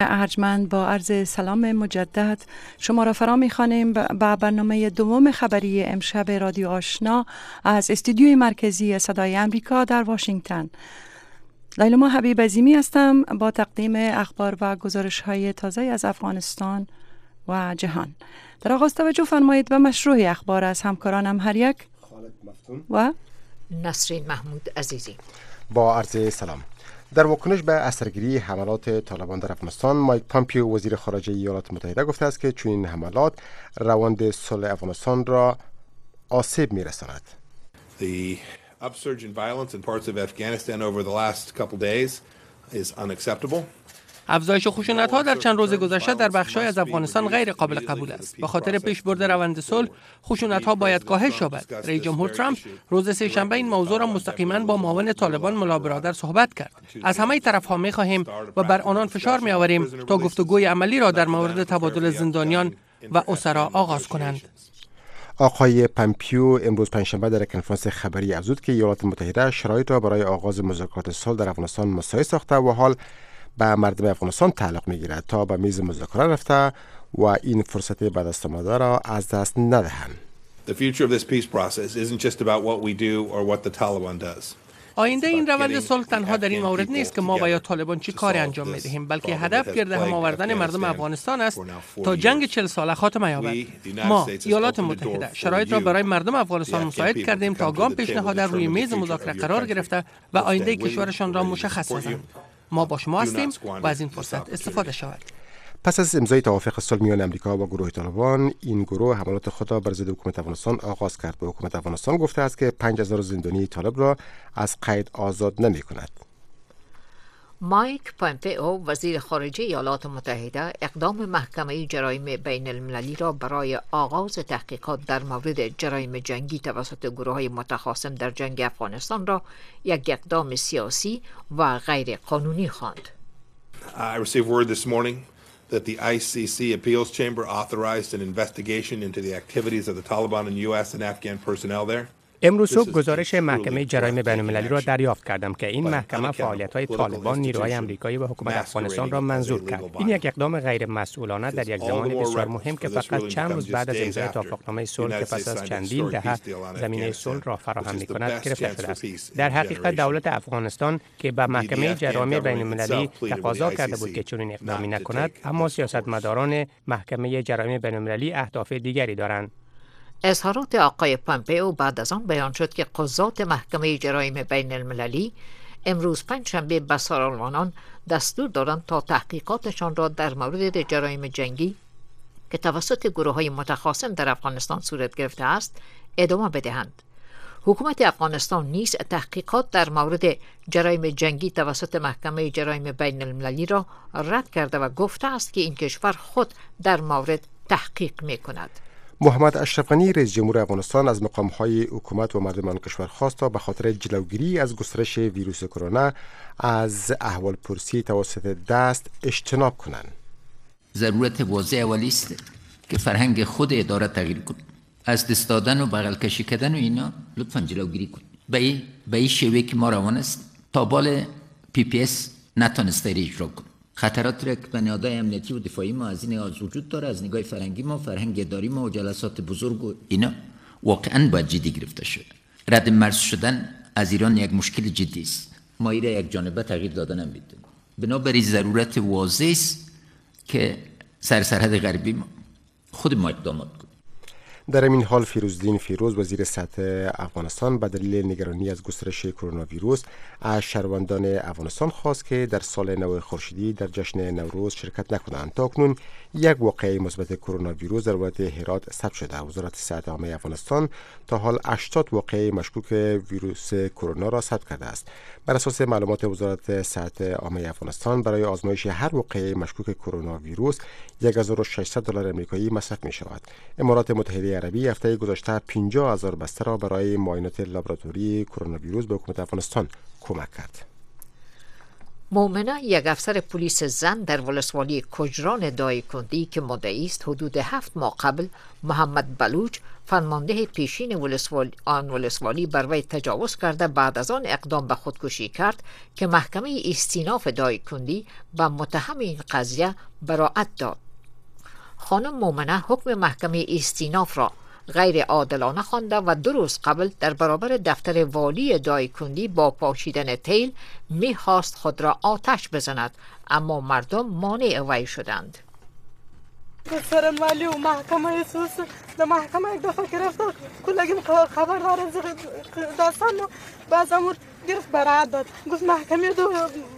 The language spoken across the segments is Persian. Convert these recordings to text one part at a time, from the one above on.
ارجمند با عرض سلام مجدد شما را فرا می‌خوانیم به برنامه دوم خبری امشب رادیو آشنا از استودیوی مرکزی صدای امریکا در واشنگتن. لیلما حبیب عظیمی هستم با تقدیم اخبار و گزارش‌های تازه از افغانستان و جهان. در آغاز توجه فرمایید به مشروع اخبار از همکارانم هر یک خالد مفتون و نسرین محمود عزیزی. با عرض سلام. در واکنش به اثرگیری حملات طالبان در افغانستان، مایک پامپیو وزیر خارجه ایالات متحده گفته است که چنین حملات روند صلح افغانستان را آسیب می‌رساند. The upsurge in violence in parts of Afghanistan over the last couple days is unacceptable. افزایش خشونت‌ها در چند روز گذشته در بخش‌های از افغانستان غیر قابل قبول است. به خاطر پیشبرد روند صلح، خشونت‌ها باید کاهش یابد. رئیس جمهور ترامپ روز سه‌شنبه این موضوع را مستقیما با معاون طالبان ملا برادر صحبت کرد. از همه طرف‌ها می‌خواهیم و بر آنان فشار می‌آوریم تا گفتگوی عملی را در مورد تبادل زندانیان و اسرا آغاز کنند. آقای پامپیو امروز پنجشنبه در کنفرانس خبری افزود که ایالات متحده شرایط را برای آغاز مذاکرات صلح در افغانستان مساعد ساخته و حال به مردم افغانستان تعلق می‌گیرد تا به میز مذاکره رفته و این فرصت به دست آمده را از دست ندهند. The future of this peace process isn't just about what we do or what the Taliban does. آینده این روند صلح تنها در این مورد نیست که ما و یا طالبان چی کاری انجام می‌دهیم، بلکه هدف گرد هم آوردن مردم افغانستان است تا جنگ 40 ساله خاتمه یابد. ما ایالات متحده شرایط را برای مردم افغانستان مساعد کردیم تا گام پیش نهاده روی میز مذاکره قرار گرفته و آینده کشورشان را مشخص سازند. ما با شما هستیم و از این فرصت استفاده شود. پس از امضای توافق صلح میان امریکا و گروه طالبان، این گروه حملات خود را بر ضد حکومت افغانستان آغاز کرد. به حکومت افغانستان گفته است که 5000 زندانی طالب را از قید آزاد نمی‌کند. مایک پامپئو وزیر خارجه ایالات متحده اقدام محکمه جرایم بین المللی را برای آغاز تحقیقات در مورد جرایم جنگی توسط گروه‌های متخاصم در جنگ افغانستان را یک اقدام سیاسی و غیر قانونی خواند. I received word this morning that the ICC Appeals Chamber authorized an investigation into the activities of the Taliban and U.S. and Afghan personnel there. امروز صبح گزارش محکمه جرایم بین‌المللی را دریافت کردم که این محکمه فعالیت‌های طالبان، نیروهای آمریکایی و حکومت افغانستان را منظور کرد. این یک اقدام غیر مسئولانه در یک زمان بسیار مهم که فقط چند روز بعد از امضای توافقنامه صلح که پس از چندین دهه زمینه صلح را فراهم می‌کند گرفته شده است. در حقیقت دولت افغانستان که به محکمه جرایم بین‌المللی تقاضا کرده بود که چنین اقدامی نکند، اما سیاستمداران محکمه جرایم بین‌المللی اهداف دیگری دارند. اظهارات آقای پامپئو بعد از آن بیان شد که قضات محکمه جرایم بین المللی امروز پنجشنبه به سارالوانان دستور دادند تا تحقیقاتشان را در مورد جرایم جنگی که توسط گروه‌های متخاصم در افغانستان صورت گرفته است ادامه بدهند. حکومت افغانستان نیز تحقیقات در مورد جرایم جنگی توسط محکمه جرایم بین المللی را رد کرده و گفته است که این کشور خود در مورد تحقیق می‌کند. محمد اشرف غنی رئیس جمهور افغانستان از مقام‌های حکومت و مردم آن کشور خواست تا به خاطر جلوگیری از گسترش ویروس کرونا از احوالپرسی توسط دست اجتناب کنند. ضرورت واضح اولی است که فرهنگ خود اداره تغییر کنه. از دست دادن و بغل کشی کردن و اینا لطفاً جلوگیری کنید. به این شیوه که ما روان است تا بال PPS نتونسته اجرا کنه. خطرات را که بنیادهای امنیتی و دفاعی ما از این از وجود داره، از نگاه فرهنگی ما، فرهنگ اداری ما و جلسات بزرگ و اینا واقعاً باید جدی گرفته شده. رد مرز شدن از ایران یک مشکل جدی است. ما این را یک جانبه تغییر دادن نمی‌دیم. بنابراین ضرورت واضح است که سرحد غربی ما خود ما اقدامات کنیم. در این حال فیروزالدین فیروز وزیر صحت افغانستان به دلیل نگرانی از گسترش کرونا ویروس از شهروندان افغانستان خواست که در سال نو خورشیدی در جشن نوروز شرکت نکنند. تاکنون یک واقعه مثبت کرونا ویروس در ولایت هرات ثبت شده. وزارت صحت عامه افغانستان تا حال 80 واقعه مشکوک ویروس کرونا را ثبت کرده است. بر اساس معلومات وزارت صحت عامه افغانستان برای آزمایش هر واقعه مشکوک کرونا ویروس $1600 آمریکایی مصرف می شود. امارات متحده عربی هفته گذشته 50,000 بسته را برای معاینات لابراتوری کرونا ویروس به حکومت افغانستان کمک کرد. 1 مومنه یک افسر پلیس زن در ولسوالی کجران دایکندی که مدعی است حدود 7 ماه قبل محمد بلوچ فرمانده پیشین ولسوالی بر وی تجاوز کرده بعد از آن اقدام به خودکشی کرد که محکمه استیناف دایکندی به متهم این قضیه براءت داد. خانم مومنه حکم محکمه استیناف را غیر عادلانه خوانده و 2 روز قبل در برابر دفتر والی دایکندی با پاشیدن تیل می‌خواست خود را آتش بزند، اما مردم مانع وی شدند. سرن والی و محکمه سوس در محکمه یک دفعه گرفت کلگی خبر داره داستان باز امور گرفت براعت داد. گفت محکمه دو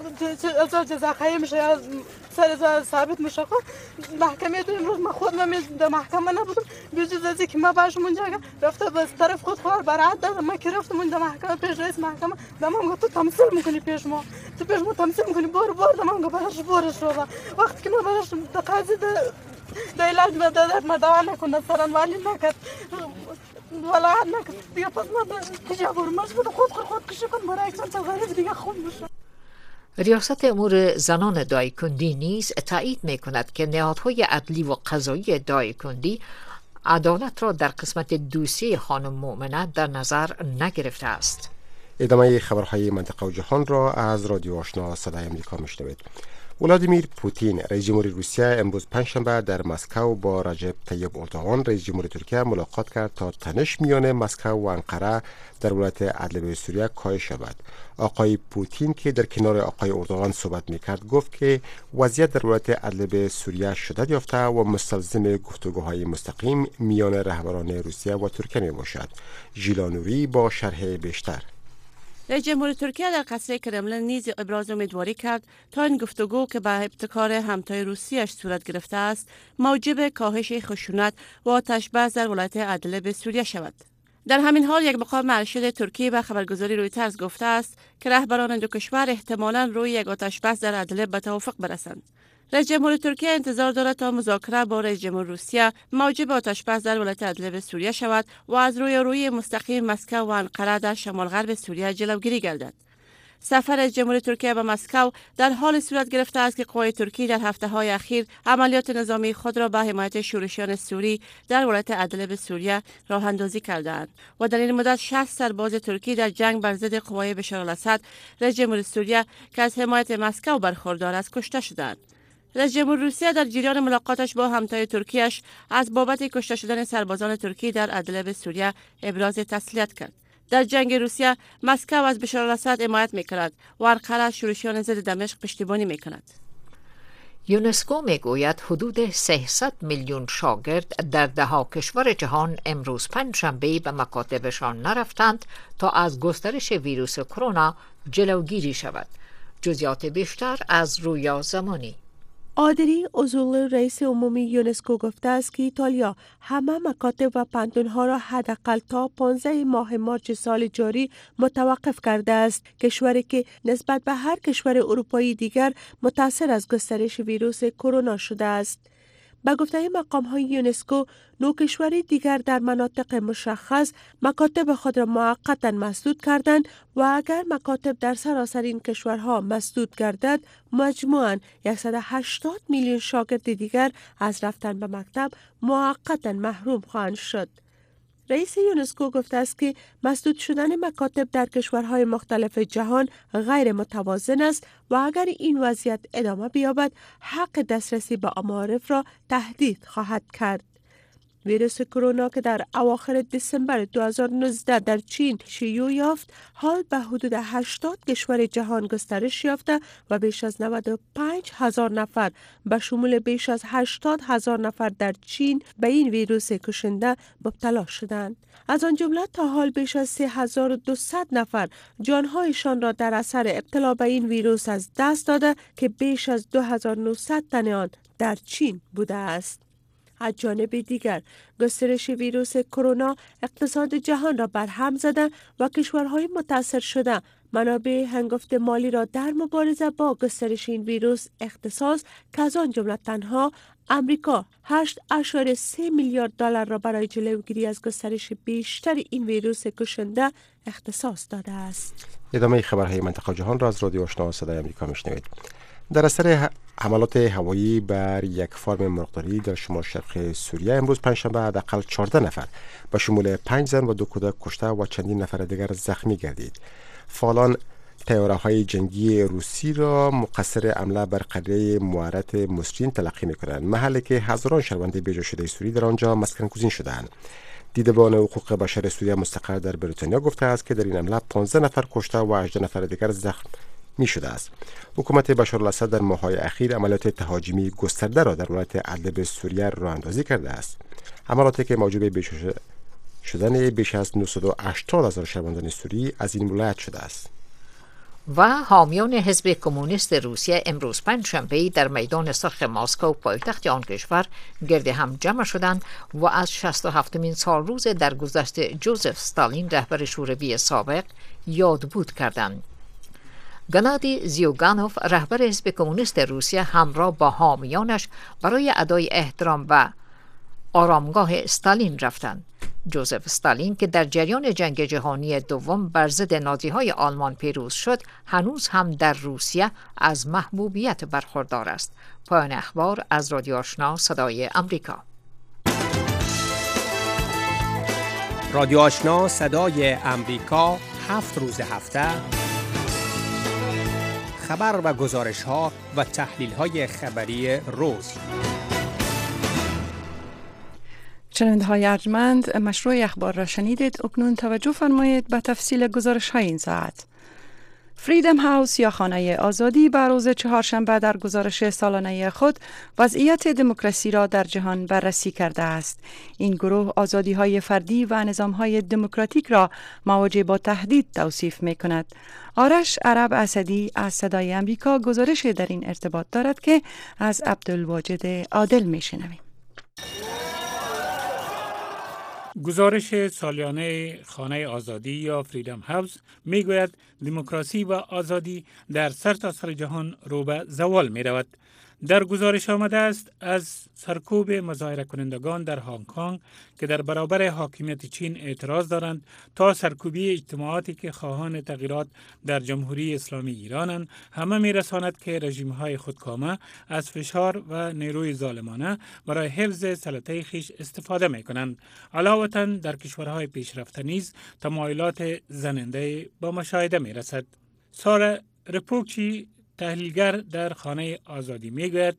از جزا خواهی میشه سر ثابت میشه. محکمه دو امروز من خود در محکمه نبودم بجز از اینکه ما باش اونجا رفته به طرف خود خوار براعت داد. من که رفتم اونجا محکمه پیش رئیس محکمه دمام گفت تو تمثیل میکنی پیش ما، تو پیش ما تمثیل میکنی بار دمام گفت برش رو. وقتی که ما برش در قاضی در علاج ما دوا نکنه سرن والی نکرد ولایت نکرد دیگه پس ما کجا برم مجبور خود کشی کن برای چند غریب دیگه خوب میشه. ریاست امور زنان دایکندی نیز تایید میکند که نهادهای عدلی و قضایی دایکندی عدالت را در قسمت دوسیه خانم مومنه در نظر نگرفته است. ادامه خبرهای منطقه و جهان را از رادیو آشنا صدای امریکا میشنوید. ولادیمیر پوتین رئیس جمهوری روسیه امروز پنجشنبه در مسکو با رجب طیب اردوغان رئیس جمهوری ترکیه ملاقات کرد تا تنش میان مسکو و انقره در ولایت ادلب سوریه کاهش شود. آقای پوتین که در کنار آقای اردوغان صحبت میکرد گفت که وضعیت در ولایت ادلب سوریه شدت یافته و مستلزم گفتگوهای مستقیم میان رهبران روسیه و ترکیه می باشد. ژیلانوری با شرح بیشتر. رئیس جمهور ترکیه در قصر کرملین نیز ابراز امیدواری کرد تا این گفتگو که به ابتکار همتای روسیه‌اش صورت گرفته است موجب کاهش خشونت و آتش‌بس در ولایت ادلب سوریه شود. در همین حال یک مقام ارشد ترکیه به خبرگزاری رویترز گفته است که رهبران دو کشور احتمالاً روی یک آتش‌بس در ادلب به توافق برسند. رئیس جمهور ترکیه انتظار دارد تا مذاکره با رئیس جمهور روسیه موجب آتش‌بس در ولایت ادلب سوریه شود و از روی مستقیم مسکو و انقره در شمال غرب سوریه جلوگیری گردد. سفر رئیس جمهور ترکیه به مسکو در حال صورت گرفته است که قوای ترکی در هفته‌های اخیر عملیات نظامی خود را به حمایت شورشیان سوری در ولایت ادلب سوریه راه اندازی کردند و در این مدت 60 سرباز ترکی در جنگ بر ضد قوای بشار الاسد رئیس جمهور سوریه که از حمایت مسکو برخوردار است کشته شدند. رئیس جمهور روسیه در جریان ملاقاتش با همتای ترکیش از بابت کشته شدن سربازان ترکی در ادلب سوریه ابراز تسلیت کرد. در جنگ روسیه مسکو از بشار الاسد حمایت می‌کند و انقره شورشیان ضد دمشق پشتیبانی می‌کند. یونسکو میگوید حدود 300 میلیون شاگرد در 10 کشور جهان امروز پنجشنبه به مکاتبشان نرفتند تا از گسترش ویروس کرونا جلوگیری شود. جزئیات بیشتر از رویا زمانی. آدری اوزول رئیس عمومی یونسکو گفته است که ایتالیا همه مکاتب و پنتونها را حداقل تا 15 ماه مارس سال جاری متوقف کرده است، کشوری که نسبت به هر کشور اروپایی دیگر متاثر از گسترش ویروس کرونا شده است. به گفته مقام‌های یونسکو، 9 کشور دیگر در مناطق مشخص مکاتب خود را موقتا مسدود کردند و اگر مکاتب در سراسر این کشورها مسدود گردد، مجموعاً 180 میلیون شاگرد دیگر از رفتن به مکتب موقتا محروم خواهند شد. رئیس یونسکو گفته است که مسدود شدن مکاتب در کشورهای مختلف جهان غیر متوازن است و اگر این وضعیت ادامه بیابد حق دسترسی به معارف را تهدید خواهد کرد. ویروس کرونا که در اواخر دسامبر 2019 در چین شیوع یافت، حال به حدود 80 کشور جهان گسترش یافته و بیش از 95,000 نفر به شمول بیش از 80,000 نفر در چین به این ویروس کشنده مبتلا شدند. از آن جمله تا حال بیش از 3200 نفر جانهایشان را در اثر ابتلا به این ویروس از دست داده که بیش از 2900 تن آن در چین بوده است. از جانب دیگر گسترش ویروس کرونا اقتصاد جهان را برهم زده و کشورهای متاثر شده منابع هنگفت مالی را در مبارزه با گسترش این ویروس اختصاص که از آن جمله تنها امریکا 8.3 میلیارد دلار را برای جلوگیری از گسترش بیشتر این ویروس کشنده اختصاص داده است. ادامه خبرهای منطقه جهان را از رادیو آشنا صدای آمریکا میشنوید. در اثر حملات هوایی بر یک فارم مرغداری در شمال شرق سوریه امروز پنجشنبه حداقل 14 نفر به شمول 5 زن و 2 کودک کشته و چندین نفر دیگر زخمی گردید. فعالان طیاره‌های جنگی روسی را مقصر حمله بر قریه موارد مسرین تلقی می‌کنند، محلی که هزاران شهروند بی‌جا شده سوری در آنجا مسکن گزین شده‌اند. دیدبان حقوق بشر سوریه مستقر در بریتانیا گفته است که در این حمله 15 نفر کشته و 18 نفر دیگر زخمی شده است. حکومت بشار الاسد در ماه‌های اخیر عملیات تهاجمی گسترده را در ولایت ادلب سوریه راه اندازی کرده است. عملیاتی که موجب بیش شدن بیش از 980,000 شهروندان سوری از این ولایت شده است. و حامیان حزب کمونیست روسیه امروز پنجشنبه در میدان سرخ مسکو پایتخت آن کشور گرد هم جمع شدند و از 67مین سال روز درگذشت جوزف استالین رهبر شوروی سابق یاد بود کردند. گنادی زیوگانوف رهبر حزب کمونیست روسیه همراه با حامیانش برای ادای احترام به آرامگاه استالین رفتند. جوزف استالین که در جریان جنگ جهانی دوم بر ضد نازی‌های آلمان پیروز شد، هنوز هم در روسیه از محبوبیت برخوردار است. پایان اخبار از رادیو آشنا صدای آمریکا. رادیو آشنا صدای آمریکا 7 روز هفته خبر و گزارش‌ها و تحلیل‌های خبری روز. شنونده‌های ارجمند، مشروع اخبار را شنیدید. اکنون توجه فرمایید به تفصیل گزارش‌های این ساعت. فریدم هاوس یا خانه آزادی به روز چهارشنبه در گزارش سالانه خود وضعیت دموکراسی را در جهان بررسی کرده است. این گروه آزادی‌های فردی و نظام‌های دموکراتیک را مواجه با تهدید توصیف می‌کند. آرش عرب اسدی از صدای آمریکا گزارش در این ارتباط دارد که از عبدالواجد عادل می‌شنویم. گزارش سالیانه خانه آزادی یا فریدم هاوس میگوید دموکراسی و آزادی در سرتاسر جهان رو به زوال می رود. در گزارش آمده است از سرکوب مظاهره کنندگان در هنگ کنگ که در برابر حاکمیت چین اعتراض دارند تا سرکوبی اجتماعاتی که خواهان تغییرات در جمهوری اسلامی ایرانند، همه میرساند که رژیم‌های خودکامه از فشار و نیروی ظالمانه برای حفظ سلطه خویش استفاده می‌کنند. علاوه در کشورهای پیشرفته نیز تمایلات زننده با مشاهده می‌رسد. سارا رپوکچی تحلیلگر در خانه آزادی میگوید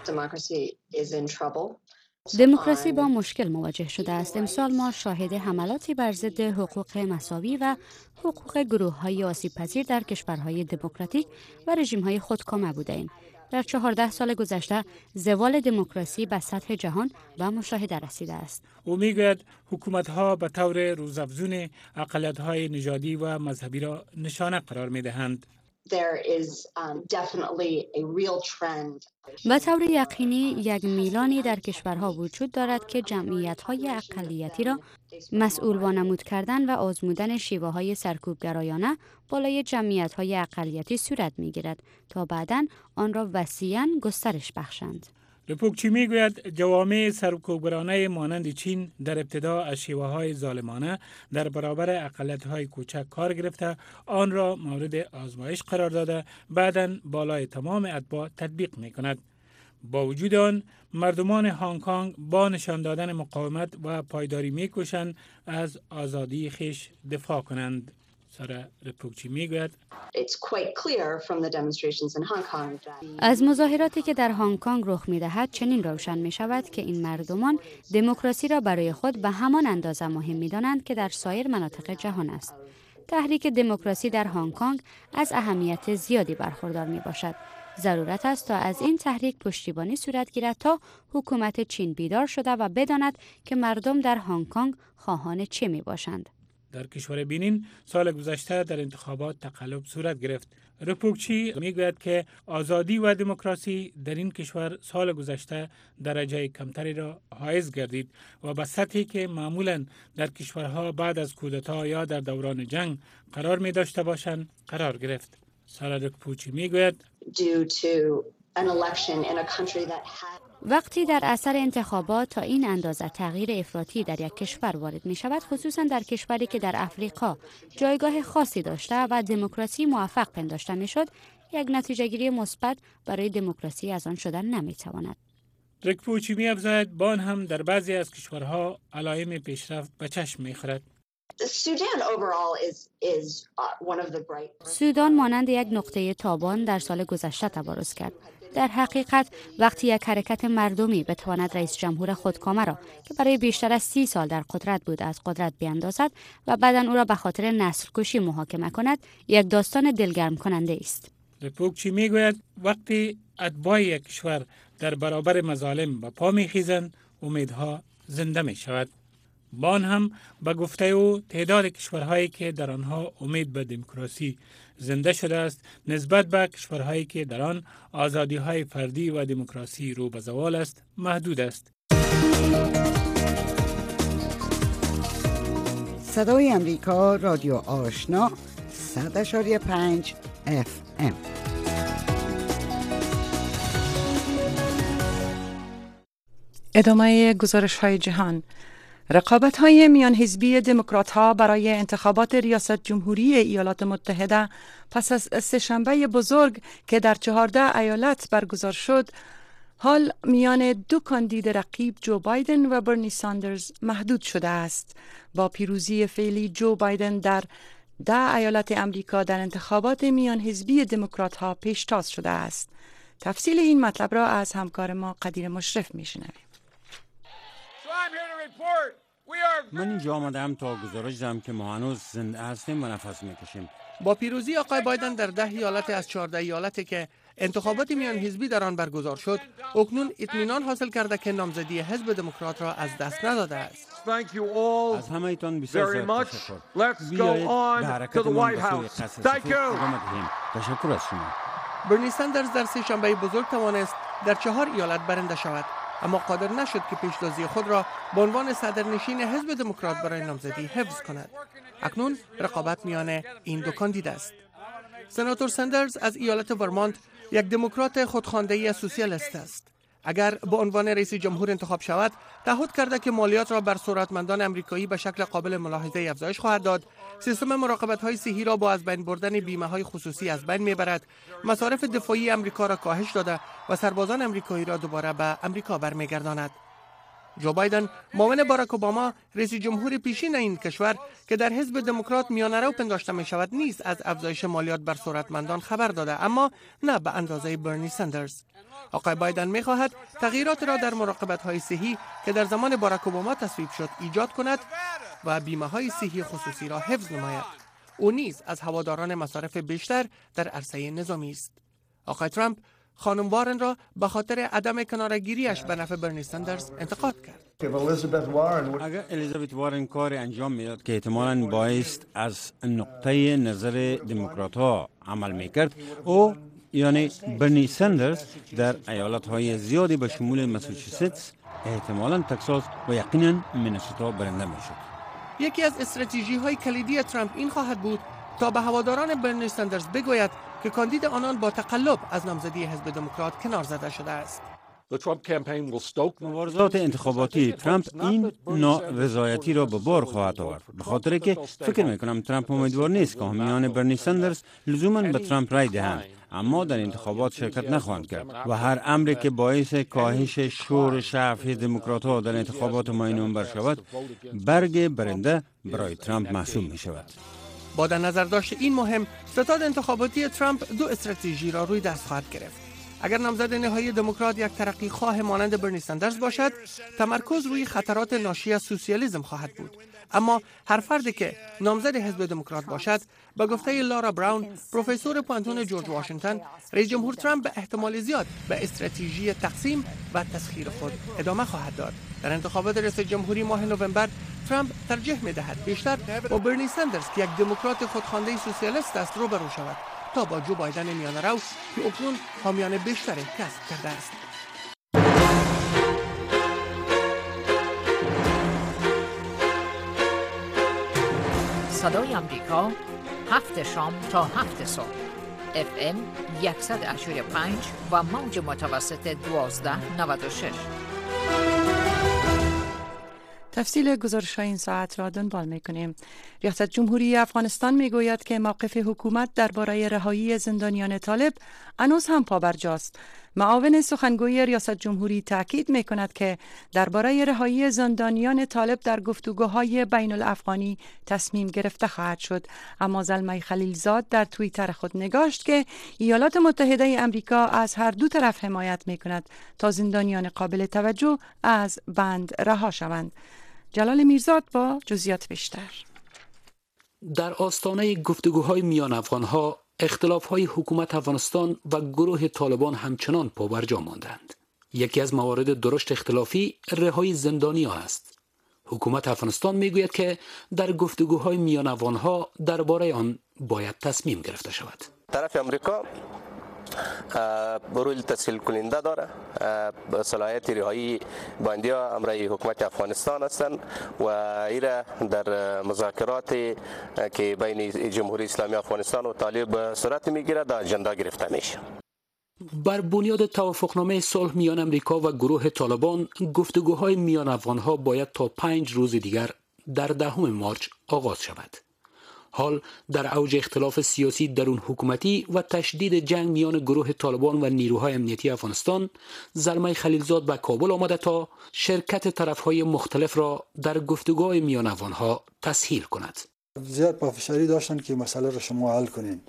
دموکراسی با مشکل مواجه شده است. امسال ما شاهد حملاتی بر ضد حقوق مساوی و حقوق گروه‌های آسیب‌پذیر در کشورهای دموکراتیک و رژیم‌های خودکامه بوده‌ایم. در 14 سال گذشته زوال دموکراسی به سطح جهان به مشاهده رسیده است. او میگوید حکومت‌ها به طور روزافزون اقلیت‌های نژادی و مذهبی را نشانه قرار می‌دهند. به طور یقینی یک میلانی در کشورها وجود دارد که جمعیت‌های اقلیتی را مسئول وانمود کردن و آزمودن شیوه‌های سرکوبگرایانه بالای جمعیت‌های اقلیتی صورت می‌گیرد تا بعداً آن را وسیعاً گسترش بخشند. رپوکچی میگوید جوامع سرکوبگرانه مانند چین در ابتدا از شیوه‌های ظالمانه در برابر اقلیت‌های کوچک کار گرفته، آن را مورد آزمایش قرار داده، بعداً بالای تمام اتباع تطبیق می‌کند. با وجود آن، مردمان هنگ کنگ با نشان دادن مقاومت و پایداری می‌کوشند از آزادی خویش دفاع کنند. سارا رپوکچی میگوید از مظاهراتی که در هنگ کنگ رخ می‌دهد چنین روشن می‌شود که این مردمان دموکراسی را برای خود به همان اندازه مهم می‌دانند که در سایر مناطق جهان است. تحریک دموکراسی در هنگ کنگ از اهمیت زیادی برخوردار میباشد. ضرورت است تا از این تحریک پشتیبانی صورت گیرد تا حکومت چین بیدار شده و بداند که مردم در هنگ کنگ خواهان چه میباشند. در کشور بنین سال گذشته در انتخابات تقلب صورت گرفت. رپوکچی میگوید که آزادی و دموکراسی در این کشور سال گذشته درجه کمتری را حائز گردید و به سطحی که معمولا در کشورها بعد از کودتا یا در دوران جنگ قرار می داشته باشند قرار گرفت. سارا رپوکچی میگوید وقتی در اثر انتخابات تا این اندازه تغییر افراطی در یک کشور وارد می شود، خصوصا در کشوری که در افریقا جایگاه خاصی داشته و دموکراسی موفق پنداشته می شد، یک نتیجه گیری مثبت برای دموکراسی از آن شدن نمی تواند. رپوکچی می افزاید بان هم در بعضی از کشورها علائم پیشرفت به چشم می خورد. سودان مانند یک نقطه تابان در سال گذشته تبارز کرد. در حقیقت وقتی یک حرکت مردمی بتواند رئیس جمهور خودکامه را که برای بیشتر از 30 سال در قدرت بود از قدرت بیاندازد و بعداً او را به خاطر نسل‌کشی محاکمه کند، یک داستان دلگرم کننده است. رپوکچی میگوید وقتی اتباع یک کشور در برابر مظالم به پا میخیزند، امیدها زنده می شود. بان هم به گفته او تعداد کشورهایی که در آنها امید به دموکراسی زنده شده است نسبت به کشورهایی که در آن آزادی‌های فردی و دموکراسی رو به زوال است محدود است. صدای امریکا رادیو آشنا 100.5 FM. ادامه گزارش‌های جهان. رقابت‌های میان حزبی دموکرات‌ها برای انتخابات ریاست جمهوری ایالات متحده پس از سه‌شنبه بزرگ که در 14 ایالت برگزار شد، حال میان دو کاندید رقیب جو بایدن و برنی ساندرز محدود شده است. با پیروزی فعلی جو بایدن در 10 ایالت امریکا در انتخابات میان حزبی دموکرات‌ها پیشتاز شده است. تفصیل این مطلب را از همکار ما قدیر مشرف می‌شنویم. من اینجا آمدم تا گزارش دهم که ما هنوز زنده هستیم و نفس میکشیم. با پیروزی آقای بایدن در 10 ایالت از 14 ایالتی که انتخابات میان حزبی در آن برگزار شد، اکنون اطمینان حاصل کرده که نامزدی حزب دموکرات را از دست نداده است. از همه ایتان بسیار تشکر. بیایید به حرکتمان به سوی قصر سفید ادامه دهیم. تشکر از شما. برنی ساندرز در سه‌شنبه بزرگ توانست در 4 ایالت برنده شود، اما قادر نشد که پیشتازی خود را به عنوان صدرنشین حزب دموکرات برای نامزدی حفظ کند. اکنون رقابت میان این دو کاندید است. سناتور ساندرز از ایالت ورمانت یک دموکرات خودخوانده‌ای سوسیالیست است. اگر به عنوان رئیس جمهور انتخاب شود، تعهد کرده که مالیات را بر ثروتمندان آمریکایی به شکل قابل ملاحظه افزایش خواهد داد، سیستم مراقبت‌های صحی را با از بین بردن بیمه‌های خصوصی از بین می‌برد، مصارف دفاعی آمریکا را کاهش داده و سربازان آمریکایی را دوباره به آمریکا برمیگرداند. جو بایدن معاون باراک اوباما رئیس جمهور پیشین این کشور که در حزب دموکرات میانه‌رو پنداشته می شود نیز از افزایش مالیات بر ثروتمندان خبر داده، اما نه به اندازه برنی ساندرز. آقای بایدن می خواهد تغییرات را در مراقبت‌های صحی که در زمان باراک اوباما تصویب شد ایجاد کند و بیمه‌های صحی خصوصی را حفظ نماید. او نیز از هواداران مصارف بیشتر در عرصه نظامی است. آقای ترامپ خانم وارن را به خاطر عدم کناره‌گیریش به نفع برنی ساندرز انتقاد کرد. اگر الیزابت وارن کار انجام میداد که احتمالاً باعث از نقطه نظر دموکرات‌ها عمل میکرد، او یعنی برنی ساندرز در ایالت‌های زیادی به شمول ماساچوست، احتمالاً تگزاس و یقیناً مینسوتا برنده میشد. یکی از استراتژی‌های کلیدی ترامپ این خواهد بود تا به هواداران برنی ساندرز بگوید که کاندید آنان با تقلب از نامزدی حزب دموکرات کنار زده شده است. مبارزات انتخاباتی ترامپ این نارضایتی را به بار خواهد آورد، به خاطر که فکر میکنم ترامپ امیدوار نیست که حامیان برنی ساندرز لزوما به ترامپ رای دهند، اما در انتخابات شرکت نخواهند کرد و هر امری که باعث کاهش شورش حزب دموکرات‌ها در انتخابات ماه نوامبر شود، برگ برنده برای ترامپ محسوب می شود. با در نظر داشت این مهم، ستاد انتخاباتی ترامپ دو استراتژی را روی دست خواهد گرفت. اگر نامزد نهایی دموکرات یک ترقی خواه مانند برنی ساندرز باشد، تمرکز روی خطرات ناشی از سوسیالیسم خواهد بود. اما هر فردی که نامزد حزب دموکرات باشد، به گفته لارا براون، پروفسور پانتون جورج واشنگتن، رئیس جمهور ترامپ به احتمال زیاد به استراتژی تقسیم و تسخیر خود ادامه خواهد داد. در انتخابات ریاست جمهوری ماه نوامبر، ترامپ ترجیح می‌دهد بیشتر با برنی سندرز که یک دموکرات خودخوانده سوسیالیست است روبرو شود تا با جو بایدن میانه‌رو که اکنون حامیان بیشتری کسب کرده است. صدای امریکا 7 شام تا 7 صبح FM 100.5 و موج متوسط 1296. تفصیل گزارش این ساعت را دنبال می‌کنیم. ریاست جمهوری افغانستان می‌گوید که موقف حکومت درباره رهایی زندانیان طالب هنوز هم پابرجاست. معاون سخنگوی ریاست جمهوری تاکید می‌کند که درباره رهایی زندانیان طالب در گفتگوهای بین الافغانی تصمیم گرفته خواهد شد. اما زلمه خلیلزاد در توییتر خود نگاشت که ایالات متحده آمریکا از هر دو طرف حمایت می‌کند تا زندانیان قابل توجه از بند رها شوند. جلال میرزاد با جزئیات بیشتر. در آستانه گفتگوهای میان افغانها، اختلاف‌های حکومت افغانستان و گروه طالبان همچنان پابرجا ماندند. یکی از موارد درشت اختلافی رهایی زندانیان است. حکومت افغانستان میگوید که در گفتگوهای میان افغانها درباره آن باید تصمیم گرفته شود. طرف امریکا رول تسهیل کننده داره، صلاحیت رهایی بندی‌ها امر حکومت افغانستان هستند و ایره در مذاکرات که بین جمهوری اسلامی افغانستان و طالب صورت میگیره در اجندا گرفته میشه. بر بنیاد توافقنامه صلح میان امریکا و گروه طالبان، گفتگوهای میان افغانها باید تا 5 روز دیگر در 10 مارچ آغاز شود. حال در اوج اختلاف سیاسی درون حکومتی و تشدید جنگ میان گروه طالبان و نیروهای امنیتی افغانستان، زلمه خلیلزاد به کابل آمده تا شرکت طرفهای مختلف را در گفتگوهای میان افغانها تسهیل کند. زیاد پافشاری داشتن که مسئله را شما حل کنین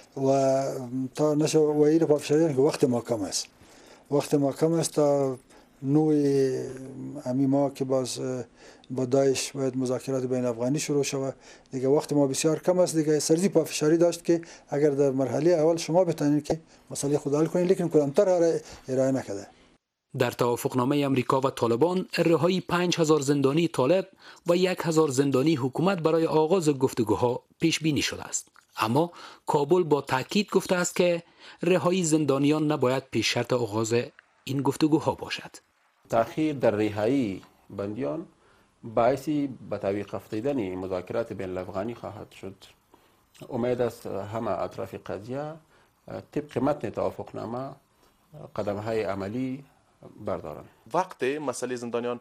و تا نشه و این پافشاری که وقت ما کم است. وقت ما کم است تا نوعی ما که باز با داعش باید مذاکرات بین افغانی شروع شود. دیگه وقت ما بسیار کم است. دیگه سرزی پافشاری داشت که اگر در مرحله اول شما بتونید که مسئله خود حل کنید، لیکن کلانتر ارائه نکرده. در توافقنامه امریکا و طالبان، رهایی 5000 زندانی طالب و 1000 زندانی حکومت برای آغاز گفتگوها پیش بینی شده است. اما کابل با تاکید گفته است که رهایی زندانیان نباید پیش شرط آغاز این گفتگوها باشد. تأخیر در رهایی بندیان باعثی به تعویق افتادن مذاکرات بین الافغانی خواهد شد. امید است همه اطراف قضیه طبق متن توافقنامه قدم‌های عملی بردارن. وقت مسئله زندانیان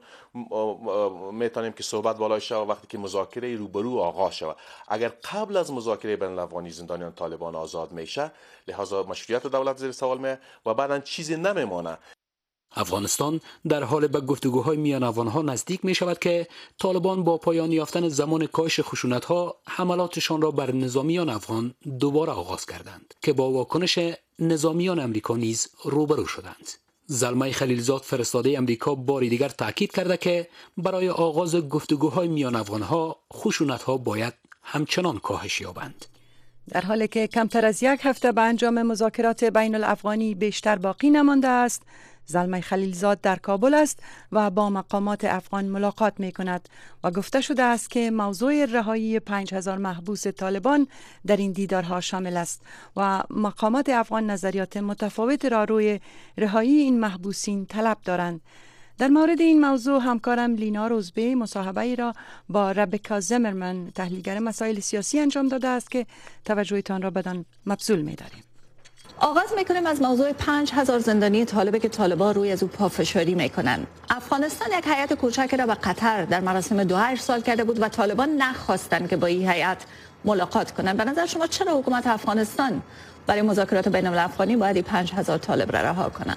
میتونیم که صحبت بالای شود وقتی که مذاکره روبرو آغاز شود. اگر قبل از مذاکره بین الافغانی زندانیان طالبان آزاد میشه، لحاظا مشروعیت دولت زیر سوال میه و بعدا چیزی نمیمونه. افغانستان در حال به گفتگوهای میان افغانها نزدیک می شود که طالبان با پایان یافتن زمان کاهش خشونت‌ها حملاتشان را بر نظامیان افغان دوباره آغاز کردند که با واکنش نظامیان امریکا نیز روبرو شدند. زلمه خلیلزاد فرستاده امریکا باری دیگر تاکید کرده که برای آغاز گفتگوهای میان افغانها خشونت‌ها باید همچنان کاهش یابند. در حالی که کمتر از 1 هفته به انجام مذاکرات بین الافغانی بیشتر باقی نمانده است، زلمه خلیلزاد در کابل است و با مقامات افغان ملاقات می کند و گفته شده است که موضوع رهایی 5000 محبوس طالبان در این دیدارها شامل است و مقامات افغان نظریات متفاوت را روی رهایی این محبوسین طلب دارند. در مورد این موضوع همکارم لینا روزبه مصاحبه‌ای را با ربکا زمرمن تحلیلگر مسائل سیاسی انجام داده است که توجهتان را بدان مبذول می‌داریم. آغاز میکنیم از موضوع 5000 زندانی طالبه که طالبان روی از او پافشاری میکنن. افغانستان یک هیئت کوچک را به قطر در مراسم دعا ارسال کرده بود و طالبان نخواستند که با این هیئت ملاقات کنند. به نظر شما چرا حکومت افغانستان برای مذاکرات بین الافغانی باید این 5000 طالب را رها کنند؟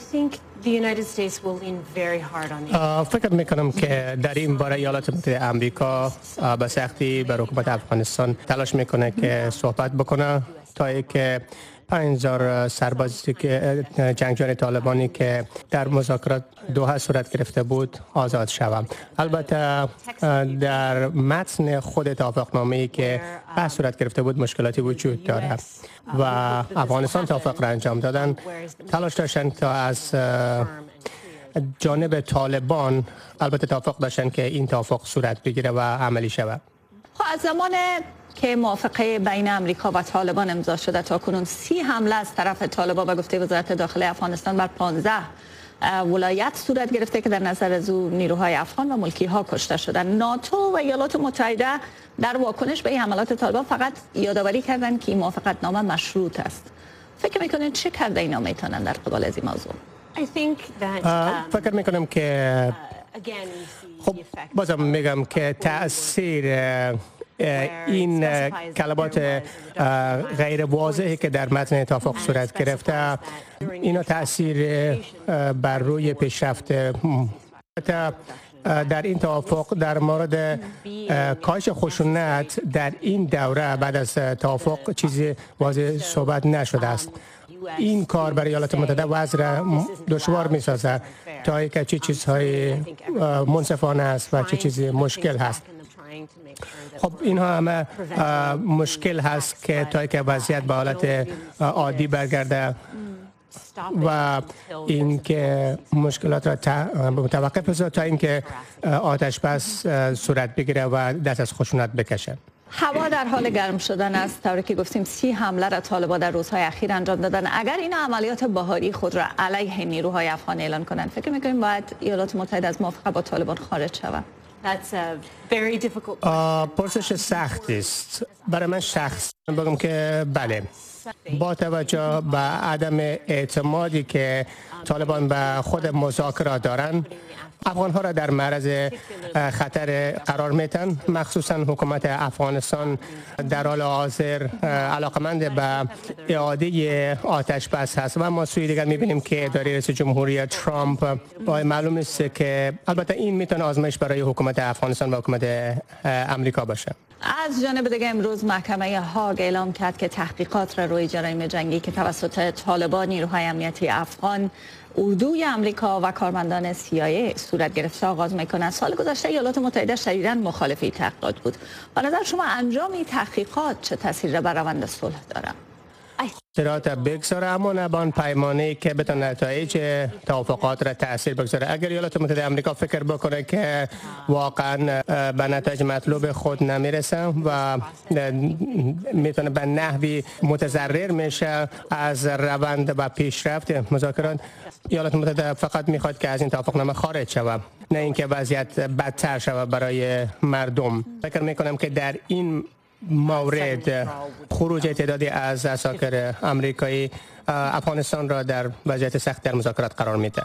فکر میکنم که در این باره ایالات متحده آمریکا به سختی بر حکومت افغانستان تلاش میکنه که صحبت بکنه تا اینکه 5000 سربازی که جنگجوی طالبانی که در مذاکرات دوحه صورت گرفته بود آزاد شوند. البته در متن خود توافقنامه‌ای که بحث صورت گرفته بود مشکلاتی وجود دارد و افغانستان توافق را انجام دادن، تلاش داشتن تا از جانب طالبان البته توافق داشتن که این توافق صورت بگیره و عملی شود. از زمان که موافقه بین امریکا و طالبان امضا شده تا کنون 30 حمله از طرف طالبان به گفته وزارت داخلی افغانستان بر 15 ولایت صورت گرفته که در نظر از او نیروهای افغان و ملکی ها کشته شدند. ناتو و ایالات متحده در واکنش به این حملات طالبان فقط یادآوری کردند که این موافقت نامه مشروط است. فکر میکنید چه کرده اینا میتونن در قبال از این موضوع؟ فکر میکنم که خب بازم میگم که تأثیر این کلمات غیر واضحی که در متن توافق صورت گرفته اینا تأثیر بر روی پیشرفت در این توافق در مورد کاهش خشونت در این دوره بعد از توافق چیزی واضح صحبت نشده است. این کار برای ایالات متحده وضع را دشوار می سازد تا اینکه چه چیزهای منصفانه است و چه چیزی مشکل هست. خب اینها همه مشکل هست که تا اینکه وضعیت به حالت عادی برگرده و اینکه مشکلات را متوقف بسازد تا اینکه آتش بس صورت بگیره و دست از خشونت بکشه. هوا در حال گرم شدن است، طوری که گفتیم 30 حمله را طالبان در روزهای اخیر انجام دادن. اگر این عملیات بهاری خود را علیه نیروهای افغان اعلان کنند، فکر می‌کنیم باید ایالات متحده از موافقه با طالبان خارج شود؟ پرسش سخت است. برای من شخص بگم که بله، با توجه به عدم اعتمادی که طالبان به خود مذاکرات دارند، افغان‌ها را در معرض خطر قرار میتن. مخصوصا حکومت افغانستان در حال حاضر علاقمند به اعاده آتش بس هست و ما سوی دیگر میبینیم که اداره رئیس جمهوری ترامپ معلوم است که البته این میتونه آزمایش برای حکومت افغانستان و حکومت امریکا باشه. از جانب دیگه امروز محکمه هاگ اعلام کرد که تحقیقات را روی جرایم جنگی که توسط طالبان، نیروهای امنیتی افغان، اردوی امریکا و کارمندان CIA صورت گرفته آغاز می‌کند. سال گذشته ایالات متحده شدیداً مخالف این تحقیقات بود. به نظر شما انجام این تحقیقات چه تأثیری را بر روند صلح دارد؟ احترات بگذاره، اما نبان پیمانی که بتونه نتایج توافقات را تأثیر بگذاره. اگر ایالات متحده آمریکا فکر بکنه که واقعا به نتایج مطلوب خود نمیرسه و میتونه به نحوی متضرر میشه از روند و پیشرفت مذاکرات، ایالات متحده فقط میخواد که از این توافقنامه خارج شود، نه اینکه وضعیت بدتر شود برای مردم. فکر میکنم که در این مورد خروج تعدادی از عساکر آمریکایی افغانستان را در وضعیت سخت در مذاکرات قرار میده.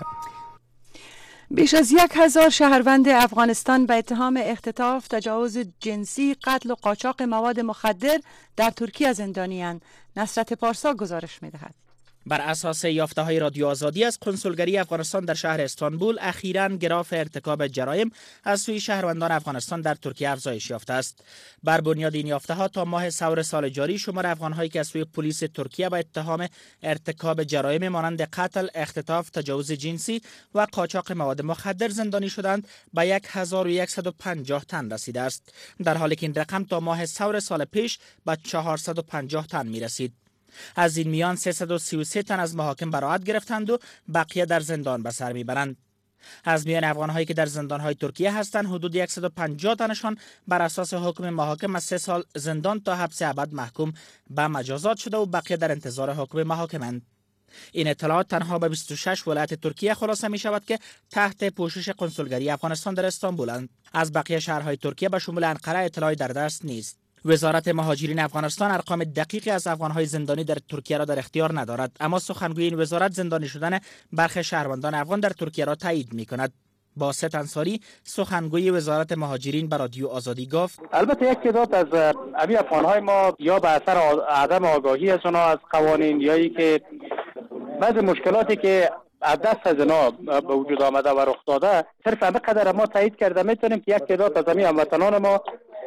بیش از 1000 شهروند افغانستان به اتهام اختطاف، تجاوز جنسی، قتل و قاچاق مواد مخدر در ترکیه زندانی‌اند. نصرت پارسا گزارش می‌دهد. بر اساس یافته‌های رادیو آزادی از کنسولگری افغانستان در شهر استانبول، اخیراً گراف ارتکاب جرایم از سوی شهروندان افغانستان در ترکیه افزایش یافته است. بر بنیاد این یافته‌ها تا ماه ثور سال جاری، شمار افغان‌هایی که از سوی پلیس ترکیه به اتهام ارتکاب جرایم مانند قتل، اختطاف، تجاوز جنسی و قاچاق مواد مخدر زندانی شدند به 1150 تن رسیده است، در حالی که این رقم تا ماه ثور سال پیش به 450 تن می‌رسید. از این میان 333 تن از محاکم براءت گرفتند و بقیه در زندان به سر میبرند. از میان افغان‌هایی که در زندان‌های ترکیه هستند، حدود 150 تنشان بر اساس حکم محاکم از 3 سال زندان تا حبس ابد محکوم به مجازات شده و بقیه در انتظار حکم محاکمند. این اطلاعات تنها به 26 ولایت ترکیه خلاصه می شود که تحت پوشش کنسولگری افغانستان در استانبولند. از بقیه شهرهای ترکیه به شمول انقره اطلاعی در دست نیست. وزارت مهاجرین افغانستان ارقام دقیقی از افغان‌های زندانی در ترکیه را در اختیار ندارد، اما سخنگوی این وزارت زندانی شدن برخی شهروندان افغان در ترکیه را تایید می‌کند. باسط انصاری سخنگوی وزارت مهاجرین به رادیو آزادی گفت: البته یک تعداد از همین افغان‌های ما یا به اثر عدم آگاهی از آنها از قوانین یا اینکه بعضی مشکلاتی که از دست از اینا به وجود آمده و رخ داده، صرف همه قدر ما تایید کرده میتونیم که یک تعداد از همین هموطنان ما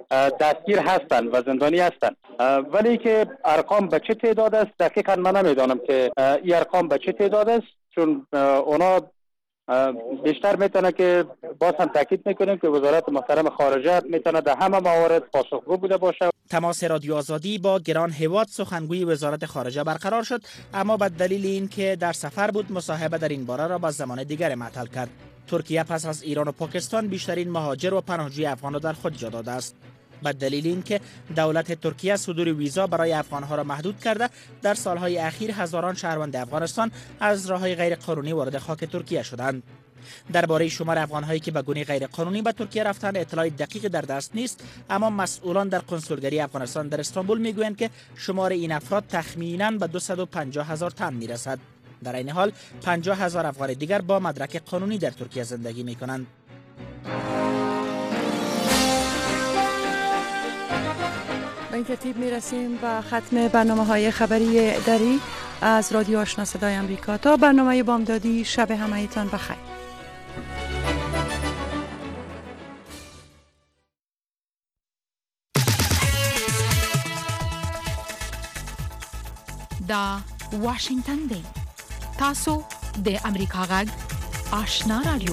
دستگیر هستند و زندانی هستند. ولی که ارقام به چه تعداد است دقیقاً من نمیدانم که این ارقام به چه تعداد است، چون اونا بیشتر میتونه که باز هم تاکید میکنیم که وزارت محترم خارجه میتونه در همه موارد پاسخگو بوده باشه. تماس رادیو آزادی با گران هواد سخنگوی وزارت خارجه برقرار شد، اما به دلیل اینکه در سفر بود مصاحبه در این باره را به زمان دیگر معطل کرد. ترکیه پس از ایران و پاکستان بیشترین مهاجر و پناهجوی افغان را در خود جا داده است. به دلیل اینکه دولت ترکیه صدور ویزا برای افغانها را محدود کرده، در سالهای اخیر هزاران شهروند افغانستان از راههای غیر قانونی وارد خاک ترکیه شدند. درباره شمار افغانهایی که به گونه غیر قانونی به ترکیه رفتند اطلاع دقیق در دست نیست، اما مسئولان در کنسولگری افغانستان در استانبول میگویند که شمار این افراد تخمینا به 250,000 تن میرسد. در این حال 50,000 افغان دیگر با مدرک قانونی در ترکیه زندگی میکنند. به این ترتیب میرسیم به ختم برنامه‌های خبری دری از رادیو آشنا صدای امریکا. تا برنامه بامدادی، شب همه‌تان بخیر. دا واشنگتن دی تاسو د امریکا غږ آشنا رادیو